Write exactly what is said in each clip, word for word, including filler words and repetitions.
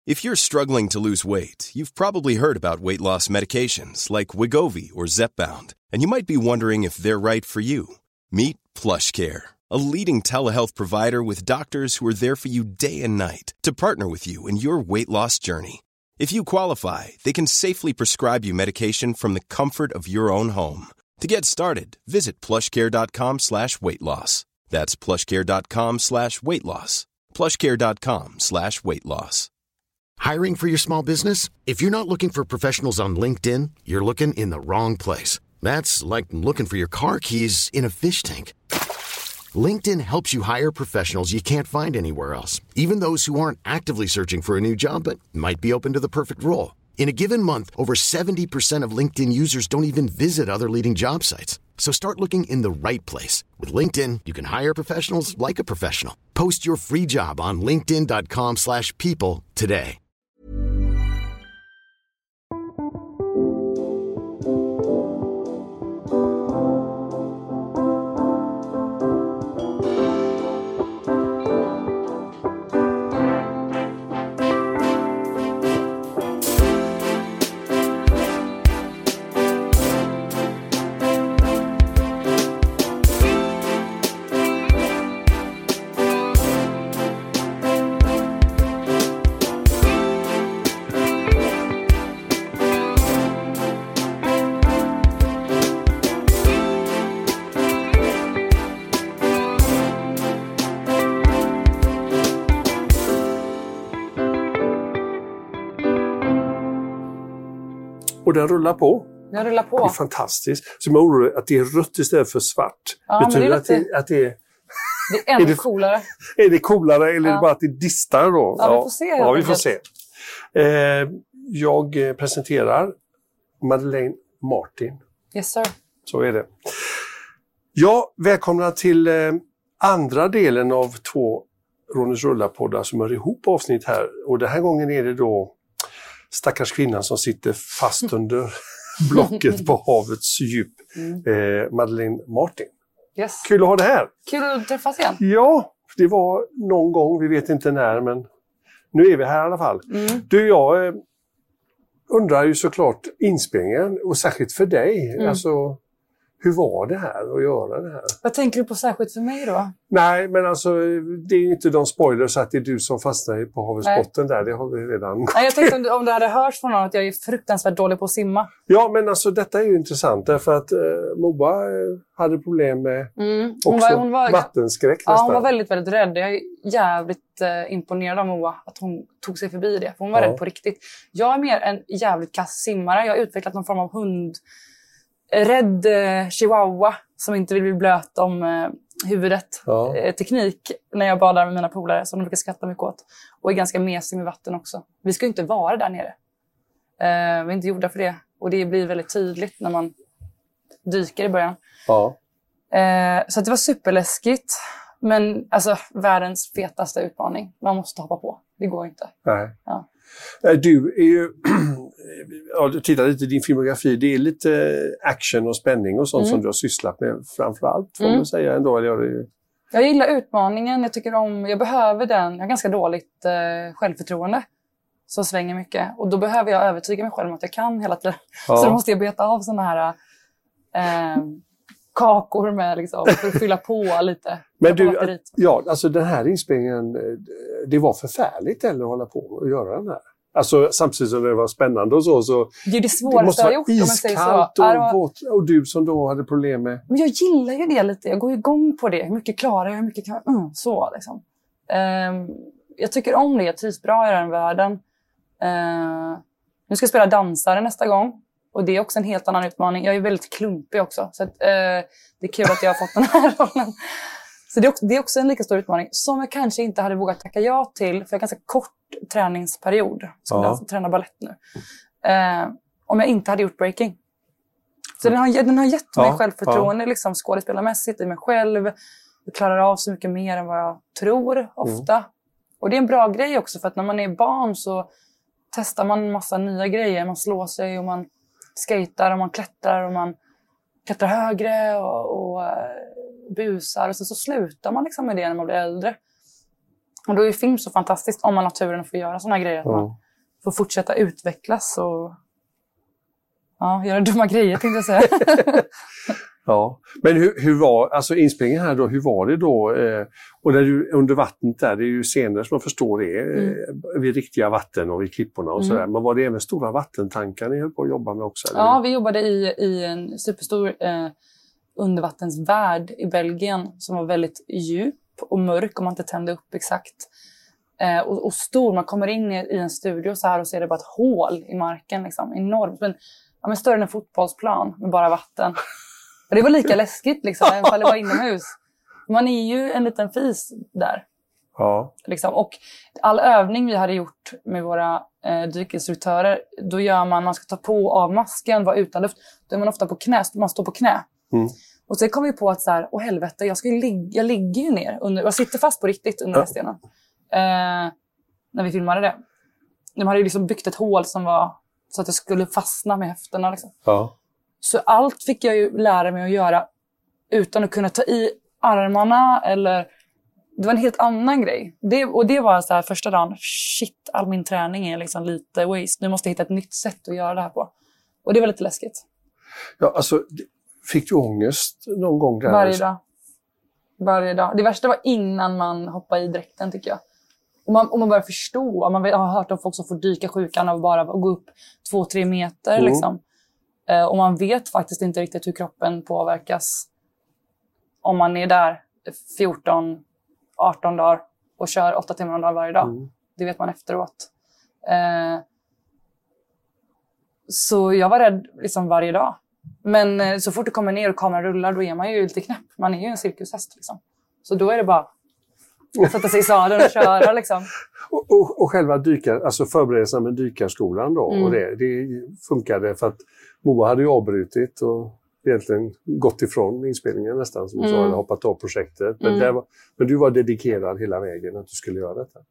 If you're struggling to lose weight, you've probably heard about weight loss medications like Wegovy or Zepbound, and you might be wondering if they're right for you. Meet PlushCare, a leading telehealth provider with doctors who are there for you day and night to partner with you in your weight loss journey. If you qualify, they can safely prescribe you medication from the comfort of your own home. To get started, visit plushcare.com slash weight loss. That's plushcare.com slash weight loss. plushcare.com slash weight loss. Hiring for your small business? If you're not looking for professionals on LinkedIn, you're looking in the wrong place. That's like looking for your car keys in a fish tank. LinkedIn helps you hire professionals you can't find anywhere else, even those who aren't actively searching for a new job but might be open to the perfect role. In a given month, over seventy percent of LinkedIn users don't even visit other leading job sites. So start looking in the right place. With LinkedIn, you can hire professionals like a professional. Post your free job on linkedin.com slash people today. Och den rullar på. Den rullar på. Det är fantastiskt. Så man oroar att det är rött istället för svart. Ja, betyder men det är att, det, lite... att det är... Det är ännu är det, coolare. Är det coolare eller ja. är det bara att det distar då? Ja, vi får se. Ja, vi får se. Eh, jag presenterar Madeleine Martin. Yes, sir. Så är det. Ja, välkomna till eh, andra delen av två Ronnys Rulla-poddar som hör ihop avsnitt här. Och den här gången är det då stackars kvinnan som sitter fast under blocket på havets djup. Mm. Eh, Madeleine Martin. Yes. Kul att ha det här. Kul att träffas igen. Ja, det var någon gång, vi vet inte när, men nu är vi här i alla fall. Mm. Du, jag eh, undrar ju såklart inspelningen och särskilt för dig. Mm. Alltså, hur var det här att göra det här? Vad tänker du på särskilt för mig då? Nej, men alltså det är inte de spoilers att det är du som fastnar på havets botten där. Det har vi redan... Nej, jag tänkte om du, om du hade hört från någon att jag är fruktansvärt dålig på att simma. Ja, men alltså detta är ju intressant därför att eh, Moa eh, hade problem med mm. hon också var, hon var, vattenskräck ja, nästan. hon var väldigt, väldigt rädd. Jag är jävligt eh, imponerad av Moa att hon tog sig förbi det. För hon var ja. rädd på riktigt. Jag är mer en jävligt kass simmare. Jag har utvecklat någon form av hund... Rädd eh, chihuahua som inte vill bli blöt om eh, huvudet. Ja. Eh, teknik när jag badar med mina polare som de brukar skratta mycket åt. Och är ganska mesig med vatten också. Vi ska ju inte vara där nere. Eh, vi är inte gjorda för det. Och det blir väldigt tydligt när man dyker i början. Ja. Eh, så att det var superläskigt. Men alltså världens fetaste utmaning. Man måste hoppa på. Det går inte. Nej. Ja. Du är ju, ja, du tittar lite i din filmografi, det är lite action och spänning och sånt mm. som du har sysslat med framförallt, får mm. man säga ändå. Eller jag, det... jag gillar utmaningen, jag tycker om, jag behöver den, jag har ganska dåligt eh, självförtroende som svänger mycket. Och då behöver jag övertyga mig själv om att jag kan hela tiden. Ja. Så då måste jag beta av såna här eh, kakor med liksom, för att fylla på lite. Men du, ja, alltså den här inspelningen, det var förfärligt eller att hålla på och göra den här. Alltså samtidigt som det var spännande och så. så det är det svåraste jag har gjort. Iskallt och, var... och, och du som då hade problem med... Men jag gillar ju det lite. Jag går igång på det. Hur mycket klarar jag? Hur mycket kan jag? Mm, så liksom. Um, jag tycker om det. Jag trivs bra i den världen. Uh, nu ska jag spela dansare nästa gång. Och det är också en helt annan utmaning. Jag är väldigt klumpig också. Så att, uh, det är kul att jag har fått den här rollen. Så det är, också, det är också en lika stor utmaning som jag kanske inte hade vågat tacka ja till för en ganska kort träningsperiod. Som ja. jag alltså tränar ballett nu. Uh, om jag inte hade gjort breaking. Så mm. den, har, den har gett mig ja. självförtroende ja. liksom, skådespelarmässigt i mig själv. Jag klarar av så mycket mer än vad jag tror ofta. Mm. Och det är en bra grej också för att när man är barn så testar man en massa nya grejer. Man slår sig och man skater och man klättrar och man klättrar högre och, och uh, busar. Och sen så slutar man liksom med det när man blir äldre. Och då är film så fantastiskt om man har turen att få göra såna här grejer. Att Ja. man får fortsätta utvecklas och ja, göra dumma grejer, tänkte jag säga. Ja, men hur, hur var alltså inspelningen här då, hur var det då? Eh, och när du under vattnet där, det är ju scener som man förstår det, Mm. eh, vid riktiga vatten och vid klipporna och Mm. sådär. Men var det även stora vattentankar ni höll på att jobba med också? Eller? Ja, vi jobbade i, i en superstor eh, undervattensvärld i Belgien som var väldigt djup och mörk om man inte tände upp exakt. Eh, och, och stor, man kommer in i, i en studio så här och ser det bara ett hål i marken, liksom, enormt. Men, ja, men större än en fotbollsplan med bara vatten. Och det var lika läskigt liksom, även om det var inomhus. Man är ju en liten fis där. Ja. Liksom. Och all övning vi hade gjort med våra eh, dykinstruktörer, då gör man, man ska ta på och av masken, vara utan luft. Då är man ofta på knä, man står på knä. Mm. Och så kom vi på att så här, åh helvete, jag, ska ju ligga, jag ligger ju ner. Under, jag sitter fast på riktigt under Ja. stenen. Eh, när vi filmade det. De hade ju liksom byggt ett hål som var så att det skulle fastna med höfterna. Liksom. Ja. Så allt fick jag ju lära mig att göra utan att kunna ta i armarna eller... Det var en helt annan grej. Det, och det var så här första dagen, shit, all min träning är liksom lite waste. Nu måste jag hitta ett nytt sätt att göra det här på. Och det var lite läskigt. Ja, alltså, fick du ångest någon gång där? Varje dag. Varje dag. Det värsta var innan man hoppade i dräkten, tycker jag. Och man, och man börjar förstå. Man har hört om folk som får dyka sjukan av bara att gå upp två, tre meter. Mm. Liksom. Eh, och man vet faktiskt inte riktigt hur kroppen påverkas om man är där fjorton, arton dagar och kör åtta timmar om dagen varje dag. Mm. Det vet man efteråt. Eh, så jag var rädd liksom varje dag. Men eh, så fort det kommer ner och kameran rullar, då är man ju lite knäpp. Man är ju en cirkushäst liksom. Så då är det bara att sätta sig i sadeln och köra liksom. Och, och, och själva dykar, alltså förberedelserna med dykarskolan då, Mm. och det, det funkade för att Moa hade ju avbrutit och egentligen gått ifrån inspelningen nästan, som du Mm. sa, eller hoppat av projektet. Men, Mm. där var, men du var dedikerad hela vägen att du skulle göra detta.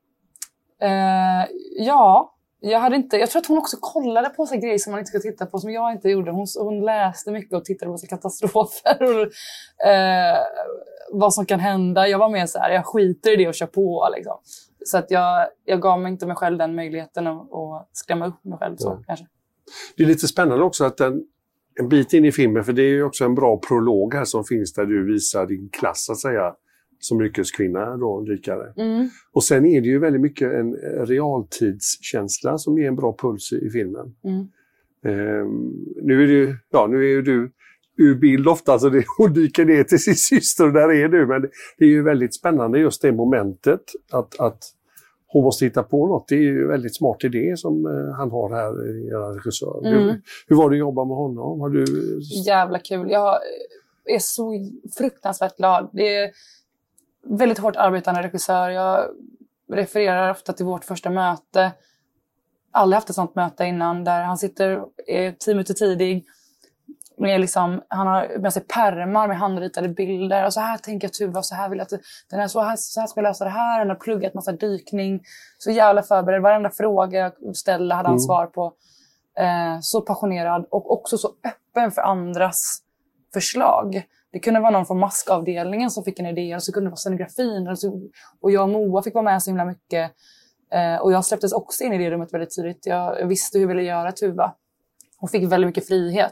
Eh, ja, jag hade inte... Jag tror att hon också kollade på så grejer som man inte ska titta på, som jag inte gjorde. Hon, hon läste mycket och tittade på så katastrofer och eh, vad som kan hända. Jag var mer så här, jag skiter i det och kör på liksom. Så att jag, jag gav mig inte mig själv den möjligheten att, att skrämma upp mig själv så, Ja. kanske. Det är lite spännande också att den, en bit in i filmen, för det är ju också en bra prolog här som finns där du visar din klass, så att säga, som yrkeskvinna då, dykare. Mm. Och sen är det ju väldigt mycket en realtidskänsla som ger en bra puls i, i filmen. Mm. Ehm, nu är du, ja, nu är ju du ur bild ofta, alltså det, hon dyker ner till sin syster och där är du, men det, det är ju väldigt spännande just det momentet att, att hon måste hitta på något. Det är ju en väldigt smart idé som eh, han har här, era regissör. Mm. Hur, hur var det att jobba med honom? Har du... Jävla kul. Jag är så fruktansvärt glad. Det är väldigt hårt arbetande regissör. Jag refererar ofta till vårt första möte. Aldrig haft ett sånt möte innan, där han sitter är tio minuter tidig. Med liksom, han har med sig pärmar med handritade bilder. Och så här tänker jag Tuva, så här vill jag att den här, så, här, så här ska jag lösa det här. Han har pluggat massa dykning. Så jävla förberedd. Varenda fråga jag ställde hade han Mm. svar på. Eh, så passionerad och också så öppen för andras förslag. Det kunde vara någon från maskavdelningen som fick en idé, och så kunde det vara scenografin. Och, så, och jag och Moa fick vara med så himla mycket. Eh, och jag släpptes också in i det rummet väldigt tidigt. Jag, jag visste hur jag ville göra Tuva. Hon fick väldigt mycket frihet.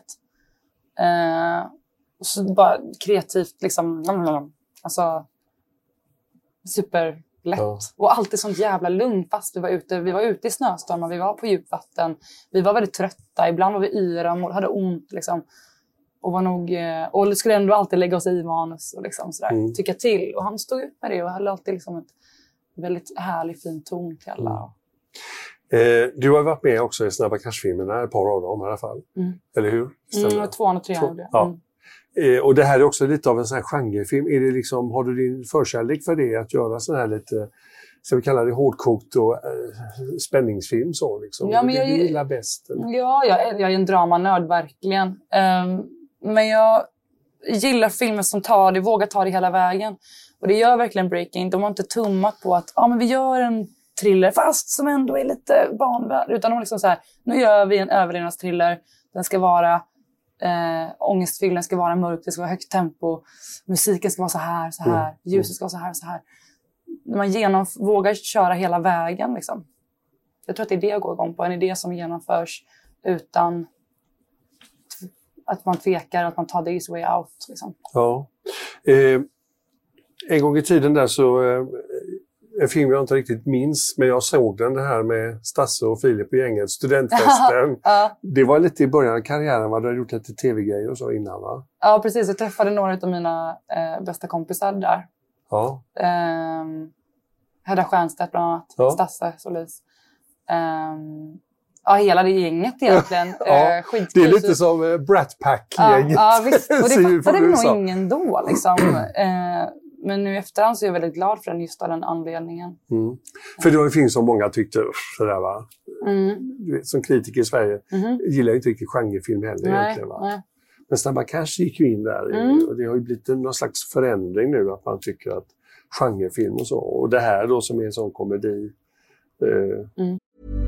Eh, så bara kreativt liksom. Alltså superlätt. Ja. Och alltid sånt jävla lugn fast vi var ute. Vi var ute i snöstormar, vi var på djupvatten. Vi var väldigt trötta, ibland var vi yra och hade ont liksom. Och var nog, och skulle ändå alltid lägga oss i manus och liksom sådär, Mm. tycka till. Och han stod ut med det och höll alltid liksom ett väldigt härlig, fin ton till alla. Mm. Eh, du har varit med också i Snabba Cash-filmerna, ett par av dem i alla fall. Mm. Eller hur? Mm, tvåan och trean Två- gjorde jag. ja. Mm. Eh, och det här är också lite av en sån här genrefilm. Är det liksom, har du din förkärlek för det, att göra sån här lite, ska vi kalla det hårdkokt och eh, spänningsfilm så liksom? Ja, men det jag- du gillar bäst? Eller? Ja, jag är, jag är en dramanörd, verkligen. Um, men jag gillar filmer som tar det, vågar ta det hela vägen. Och det gör verkligen Breaking. De har inte tummat på att ah, men vi gör en thriller fast som ändå är lite barnvärd. Utan de är liksom så här, nu gör vi en överlevnadsthriller. Den ska vara eh, ångestfylld, den ska vara mörk, det ska vara högt tempo. Musiken ska vara så här, så här. Mm. Ljuset ska vara så här, så här. när man genom, vågar köra hela vägen. Liksom. Jag tror att det är det jag går igång på. En idé som genomförs utan att man tvekar, att man tar the easy way out. Liksom. Ja. Eh, en gång i tiden där så, eh, en film jag inte riktigt minns, men jag såg den det här med Stasse och Filip och gänget, studentfesten. Ja. Det var lite i början av karriären, vad du hade gjort lite tv-grejer och så innan, va? Ja, precis. Jag träffade några av mina eh, bästa kompisar där. Ja. Eh, Hedda Stiernstedt bland annat, Ja. Stasse Solis. Eh, ja, hela det gänget egentligen. Ja, eh, skitkul. det är lite som eh, Brat Pack-gänget. Ja, ja, visst. Och Ser ju det fattade från nog U S A. ingen då. Liksom. Eh, men nu i efterhand så är jag väldigt glad för den, just av den anledningen. Mm. För det var en film som många tyckte, sådär va? Mm. Du vet, som kritiker i Sverige Mm. gillar jag inte riktigt genrefilm heller Nej, egentligen, va? nej. Men Snabba Cash gick ju in där. Mm. Och det har ju blivit en, någon slags förändring nu att man tycker att genrefilm och så. Och det här då som är en sån komedi. Eh, Mm.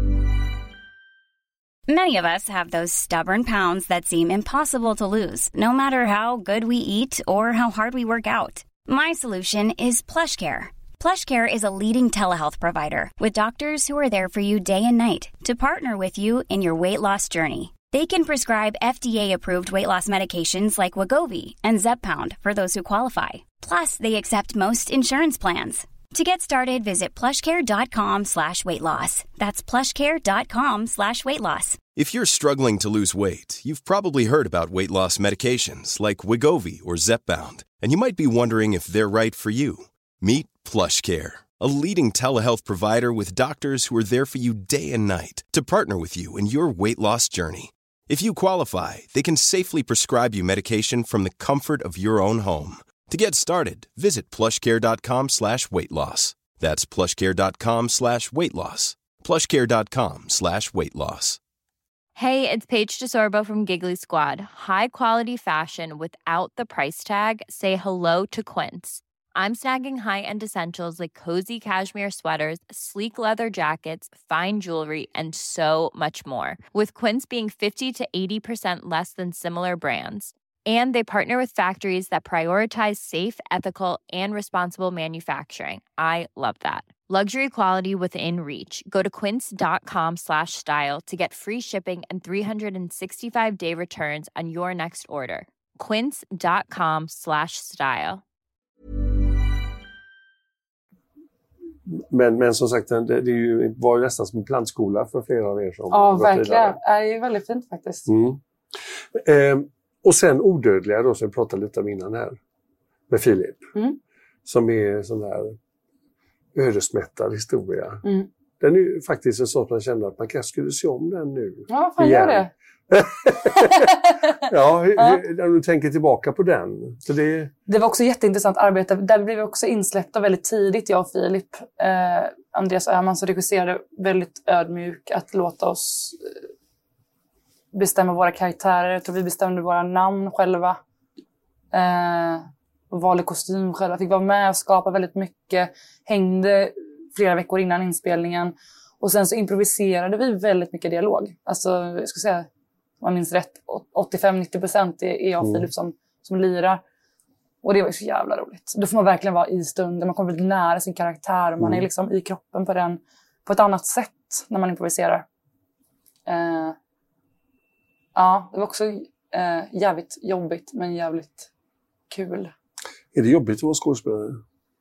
Many of us have those stubborn pounds that seem impossible to lose, no matter how good we eat or how hard we work out. My solution is PlushCare. PlushCare is a leading telehealth provider with doctors who are there for you day and night to partner with you in your weight loss journey. They can prescribe F D A-approved weight loss medications like Wegovy and Zepbound for those who qualify. Plus, they accept most insurance plans. To get started, visit plushcare.com slash weight loss. That's plushcare.com slash weight loss. If you're struggling to lose weight, you've probably heard about weight loss medications like Wegovy or Zepbound, and you might be wondering if they're right for you. Meet PlushCare, a leading telehealth provider with doctors who are there for you day and night to partner with you in your weight loss journey. If you qualify, they can safely prescribe you medication from the comfort of your own home. To get started, visit plushcare.com slash weight loss. That's plushcare.com slash weight loss. plushcare.com slash weight loss. Hey, it's Paige DeSorbo from Giggly Squad. High quality fashion without the price tag. Say hello to Quince. I'm snagging high-end essentials like cozy cashmere sweaters, sleek leather jackets, fine jewelry, and so much more. With Quince being fifty to eighty percent less than similar brands. And they partner with factories that prioritize safe, ethical, and responsible manufacturing. I love that. Luxury quality within reach. Go to quince.com slash style to get free shipping and three sixty-five day returns on your next order. Quince.com slash style. Men, men som sagt, det, det är ju, var ju nästan som en plantskola för flera av er som Ja, gått verkligen. vidare. Det är ju väldigt fint faktiskt. Mm. Eh, och sen Odödliga då, som vi pratade lite om innan här. Med Filip. Mm. Som är sån där ödesmättad historia. Mm. Den är ju faktiskt en sån att man känner att man kanske skulle se om den nu. Ja, fan gör det. Ja, hur, Ja. hur, när du tänker tillbaka på den. Så det... Det var också jätteintressant arbete. Där blev vi också insläppta väldigt tidigt, jag och Filip. Eh, Andreas Öhman som regisserade väldigt ödmjuk att låta oss eh, bestämma våra karaktärer. Jag tror vi bestämde våra namn själva. Eh, och valde kostym själva. Fick vara med och skapa väldigt mycket. Hängde flera veckor innan inspelningen. Och sen så improviserade vi väldigt mycket dialog. Alltså, jag ska säga, om man minns rätt, åttiofem till nittio procent är jag och Filip som, som lirar. Och det var så jävla roligt. Då får man verkligen vara i stunden. Man kommer väldigt nära sin karaktär. Och man Mm. är liksom i kroppen på den på ett annat sätt när man improviserar. Uh, ja, det var också uh, jävligt jobbigt men jävligt kul. Är det jobbigt att vara skådespelare?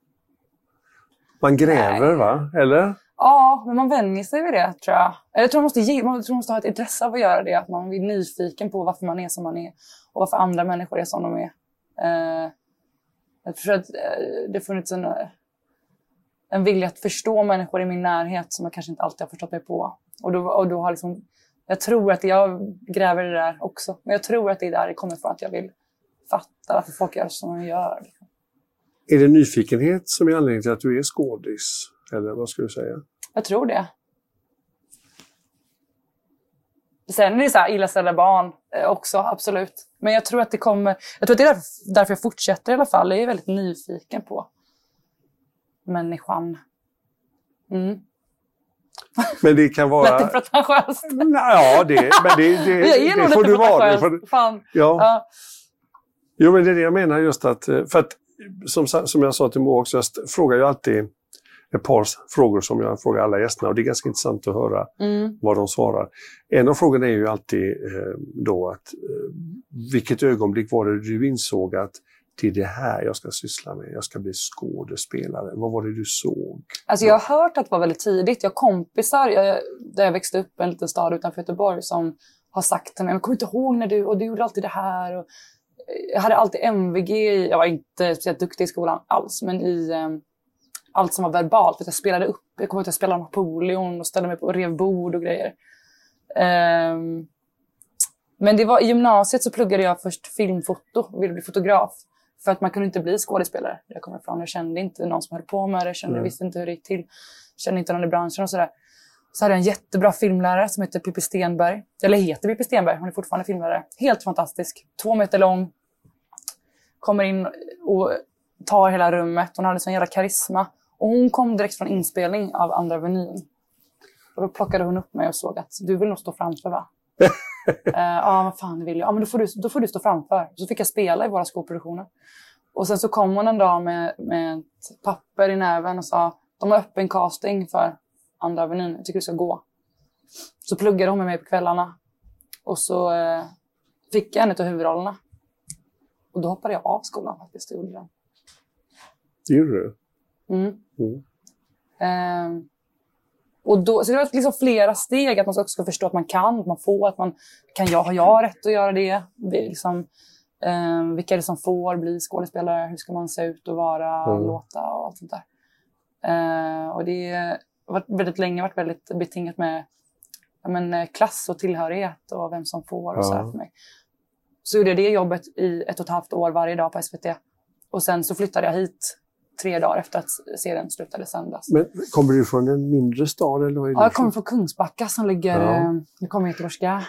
Man gräver, Nej. va? Eller? Ja, men man vänjer sig vid det, tror jag. Jag tror man måste, ge, man tror man måste ha ett intresse av att göra det. Att man är nyfiken på varför man är som man är. Och varför andra människor är som de är. Uh, jag tror att uh, det har funnits en, uh, en vilja att förstå människor i min närhet som jag kanske inte alltid har förstått mig på. Och då, och då har liksom, jag tror att jag gräver det där också. Men jag tror att det är där det kommer från, att jag vill fatta varför folk gör som de gör. Liksom. Är det nyfikenhet som är anledningen till att du är skådis? Eller vad skulle du säga? Jag tror det. Sen är det så här illaställda barn eh, också, absolut. Men jag tror att det kommer... Jag tror att det är därför, därför jag fortsätter i alla fall. Jag är väldigt nyfiken på människan. Mm. Men det kan vara... Lät det pretentiöst? Ja, det, men det, det, Jag är det, nog får lite du vara. Det pretentiös. får, Fan. ja. Ja. Jo, men det är det jag menar just att... För att, som, som jag sa till Mo också, jag frågar ju alltid ett par frågor som jag frågar alla gästerna och det är ganska intressant att höra Mm. vad de svarar. En av frågorna är ju alltid eh, då att eh, vilket ögonblick var det du insåg att det är det här jag ska syssla med, jag ska bli skådespelare. Vad var det du såg? Alltså jag har hört att det var väldigt tidigt. Jag har kompisar jag, där jag växte upp i en liten stad utanför Göteborg som har sagt till mig, jag kommer inte ihåg när du, och du gjorde alltid det här. Och jag hade alltid M V G i, jag var inte speciellt duktig i skolan alls, men i eh, allt som var verbalt. För jag spelade upp, jag kommer ihåg att jag spelade Napoleon och ställde mig på och rev bord och grejer. Um, men det var, i gymnasiet så pluggade jag först filmfoto och ville bli fotograf. För att man kunde inte bli skådespelare. Jag kom ifrån, jag kände inte någon som höll på med det. Jag kände, Mm. visste inte hur det gick till. Jag kände inte någon i branschen och sådär. Så hade jag en jättebra filmlärare som heter Pippi Stenberg. Eller heter Pippi Stenberg, hon är fortfarande filmlärare. Helt fantastisk. Två meter lång. Kommer in och tar hela rummet. Hon hade sån jävla karisma. Och hon kom direkt från inspelning av Andra Avenyn. Och då plockade hon upp mig och såg att du vill nog stå framför, va? uh, ja, vad fan vill jag? Ja, men då får, du, då får du stå framför. Så fick jag spela i våra skåproduktioner. Och sen så kom hon en dag med, med ett papper i näven och sa, de har öppen casting för Andra Avenyn, jag tycker du ska gå. Så pluggade hon med mig på kvällarna. Och så uh, fick jag en av huvudrollerna. Och då hoppade jag av skolan faktiskt. Det gjorde jag. Det gjorde du? Mm. Mm. Uh, Och då, så det var liksom flera steg att man också ska förstå att man kan, att man får, att man kan jag, har jag rätt att göra det? det är liksom, eh, vilka är det som får bli skådespelare? Hur ska man se ut och vara, Mm. låta och allt sånt där. Eh, och det har varit väldigt länge varit väldigt betingat med ja, men, klass och tillhörighet och vem som får och Ja. så här för mig. Så gjorde jag det jobbet i ett och ett halvt år varje dag på S V T. Och sen så flyttade jag hit tre dagar efter att serien slutade sändas. Men kommer du från en mindre stad? Eller vad är Ja, du jag kommer från? från Kungsbacka som ligger, Ja. eh, nu kommer göteborgska,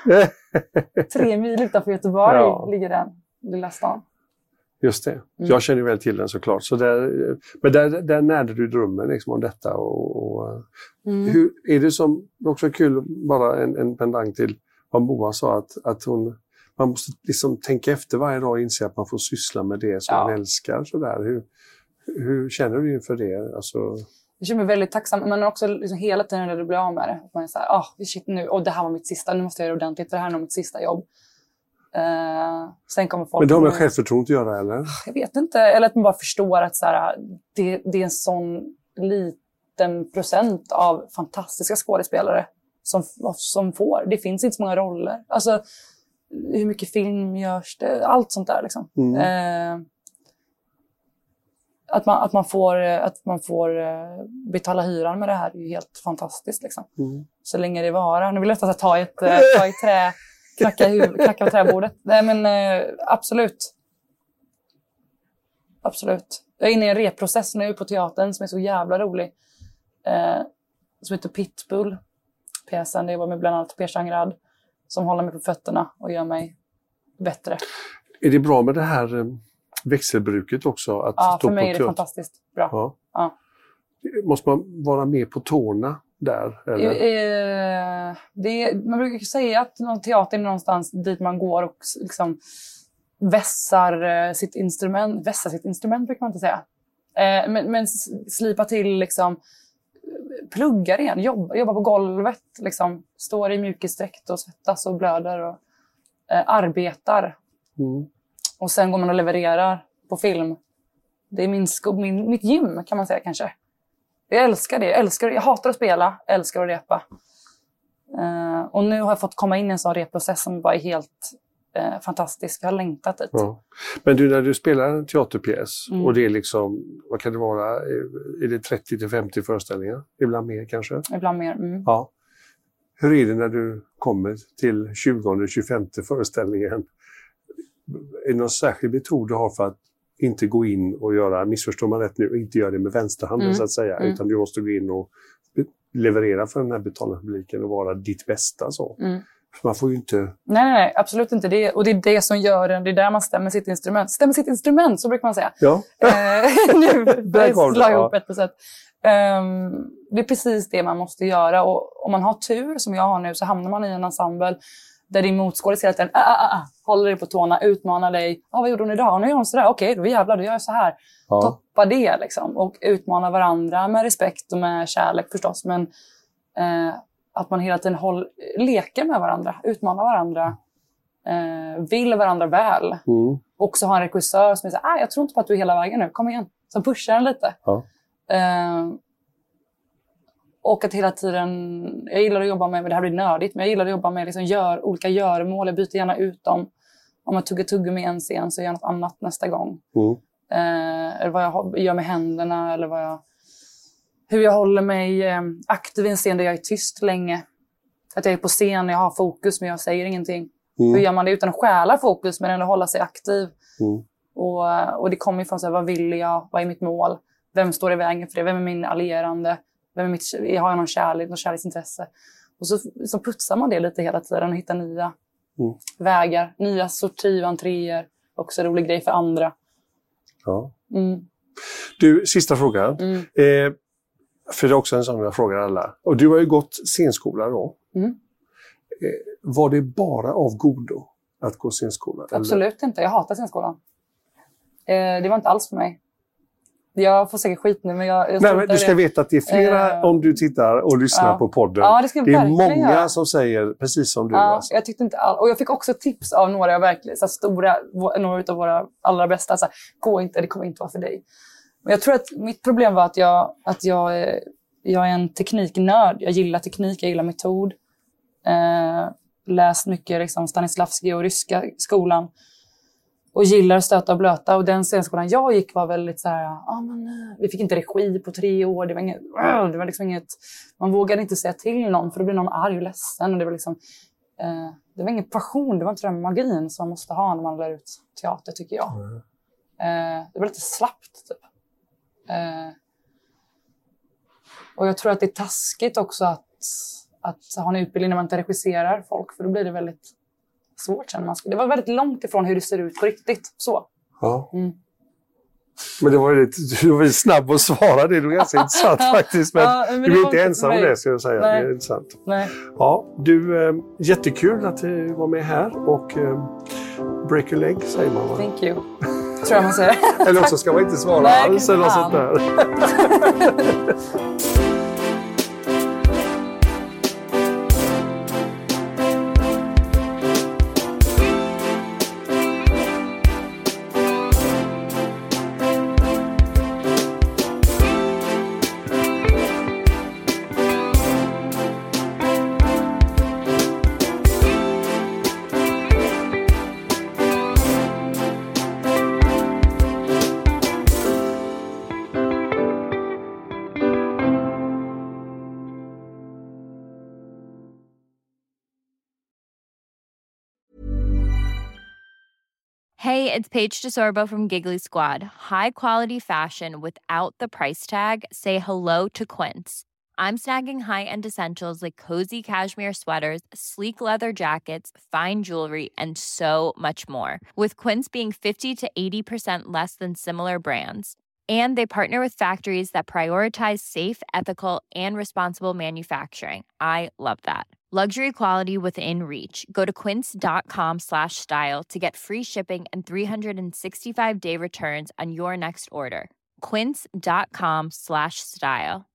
tre mil utanför Göteborg Ja. ligger den lilla stan. Just det. Jag känner väl till den såklart. Så där, men där, där närde du drömmen liksom om detta. Och, och, Mm. hur, är det som, också kul, bara en, en pendang till vad Moa sa, att, att hon, man måste liksom tänka efter varje dag och inse att man får syssla med det som Ja. man älskar. Så där. Hur, hur känner du inför det? Alltså... Jag känner mig väldigt tacksam, men också liksom hela tiden när du blir av med det. Att man är så här, oh, shit nu, och det här var mitt sista, nu måste jag göra det ordentligt, för det här är nog mitt sista jobb. Uh, sen kommer folk... Men det har med självförtroende att göra, eller? Jag vet inte, eller att man bara förstår att så här, det, det är en sån liten procent av fantastiska skådespelare som, som får. Det finns inte så många roller. Alltså, hur mycket film görs det? Allt sånt där liksom. Mm. Uh, Att man, att man får, att man får betala hyran med det här är ju helt fantastiskt. Liksom. Mm. Så länge det varar. Nu vill jag nästan ta i ett ta i trä, knacka, huvud, knacka på träbordet. Nej men eh, absolut. Absolut. Jag är inne i en reprocess nu på teatern som är så jävla rolig. Eh, som heter Pitbull. Pjäsen, det var med bland annat Per Changrad. Som håller mig på fötterna och gör mig bättre. Är det bra med det här... växelbruket också? Att Ja, stå för mig på är det teater. fantastiskt bra. Ja. Ja. Måste man vara med på tårna där? Eller? Eh, det, man brukar säga att någon teater är någonstans dit man går och liksom vässar eh, sitt instrument. Vässar sitt instrument brukar man inte säga. Eh, men, men slipa till liksom, pluggar igen, jobba, jobba på golvet. Liksom, står i mjukisdräkt och svettas och blöder och eh, arbetar. Mm. Och sen går man och levererar på film. Det är min, sko- min, mitt gym kan man säga kanske. Jag älskar det. Jag, älskar, jag hatar att spela. Jag älskar att repa. Uh, och nu har jag fått komma in i en sån repprocess som bara är helt uh, fantastisk. Jag har längtat dit. Ja. Men du, när du spelar en teaterpjäs Mm. och det är liksom, vad kan det vara? Är det trettio till femtio föreställningar? Ibland mer kanske? Ibland mer. Mm. Ja. Hur är det när du kommer till tjugonde, tjugofemte föreställningen? Är det någon särskild metod du har för att inte gå in och göra, missförstår man rätt nu, inte göra det med vänsterhanden Mm. så att säga, Mm. utan du måste gå in och leverera för den här betalande publiken och vara ditt bästa så. Mm. Man får ju inte... Nej, nej, nej, absolut inte. Det, och det är det som gör det. Det är där man stämmer sitt instrument. Stämmer sitt instrument, så brukar man säga. Ja. Eh, nu Där gav du, slår jag ja. ihop ett på sätt. Um, det är precis det man måste göra. Och om man har tur, som jag har nu, så hamnar man i en ensemble där din motskådis hela tiden ah, ah, ah, håller dig på tårna, utmanar dig. Ah, vad gjorde hon idag? Nu gör hon sådär. Okej, okay, då jävlar, då gör jag så här. Ja. Toppa det liksom. Och utmana varandra med respekt och med kärlek förstås. Men eh, att man hela tiden håll, leker med varandra, utmanar varandra. Eh, vill varandra väl. Mm. Och så har en regissör som säger ah, jag tror inte på att du är hela vägen nu, kom igen. Som pushar en lite. Ja. Eh, och att hela tiden, jag gillar att jobba med, men det här blir nördigt, men jag gillar att jobba med liksom gör, olika göremål. Jag byter gärna ut dem. Om jag tuggar tuggar med en scen så gör jag något annat nästa gång. Mm. Eh, eller vad jag gör med händerna, eller vad jag, hur jag håller mig eh, aktiv i en scen där jag är tyst länge. Att jag är på scen, jag har fokus men jag säger ingenting. Mm. Hur gör man det utan att stjäla fokus men ändå hålla sig aktiv? Mm. Och, och det kommer ifrån så här, vad vill jag? Vad är mitt mål? Vem står i vägen för det? Vem är min allierande? Vem är mitt, har jag någon kärlek, någon kärleksintresse? Och så, så putsar man det lite hela tiden och hittar nya mm. vägar. Nya sortiv, entréer. Också en rolig grej för andra. Ja. Mm. Du, sista frågan. Mm. Eh, för det är också en sån jag frågar alla. Och du har ju gått scenskola då. Mm. Eh, var det bara av godo att gå scenskola? Absolut eller? Inte. Jag hatar scenskolan. Eh, det var inte alls för mig. Jag får säkert skit nu, men jag... jag Nej, men du ska det. veta att det är flera, uh, om du tittar och lyssnar ja. på podden. Ja, det, det är många göra. som säger precis som du. Ja, alltså. jag tyckte inte all... Och jag fick också tips av några jag verkligen, så stora, några av våra allra bästa. Så här, gå inte, det kommer inte vara för dig. Men jag tror att mitt problem var att jag, att jag, jag är en tekniknörd. Jag gillar teknik, jag gillar metod. Eh, läst mycket liksom, Stanislavski och ryska skolan. Och gillar att stöta och blöta. Och den scenskolan jag gick var väldigt så här... Ah, men, vi fick inte regi på tre år. Det var, inget, det var liksom inget... Man vågade inte säga till någon. För då blir någon arg och ledsen. Och det var liksom... Eh, det var ingen passion. Det var inte den magin som man måste ha när man lär ut teater, tycker jag. Mm. Eh, det var lite slappt, typ. Eh, och jag tror att det är taskigt också att, att ha en utbildning när man inte regisserar folk. För då blir det väldigt... svårt sen. Det var väldigt långt ifrån hur det ser ut på riktigt. Så. Ja. Mm. Men det var ju lite, du var ju snabb att svara. Det är nog ganska intressant faktiskt. Men, ja, men du är inte ensam om det, ska jag säga. Nej. Det är intressant. Nej. Ja, du, äh, jättekul att du var med här. Och äh, break a leg, säger man, va? Thank you. Tror jag man säger. Eller också ska man inte svara Nej, alls eller något sånt där. Hey, it's Paige DeSorbo from Giggly Squad. High quality fashion without the price tag. Say hello to Quince. I'm snagging high-end essentials like cozy cashmere sweaters, sleek leather jackets, fine jewelry, and so much more. With Quince being fifty to eighty percent less than similar brands. And they partner with factories that prioritize safe, ethical, and responsible manufacturing. I love that. Luxury quality within reach. Go to quince.com slash style to get free shipping and three sixty-five day returns on your next order. Quince.com slash style.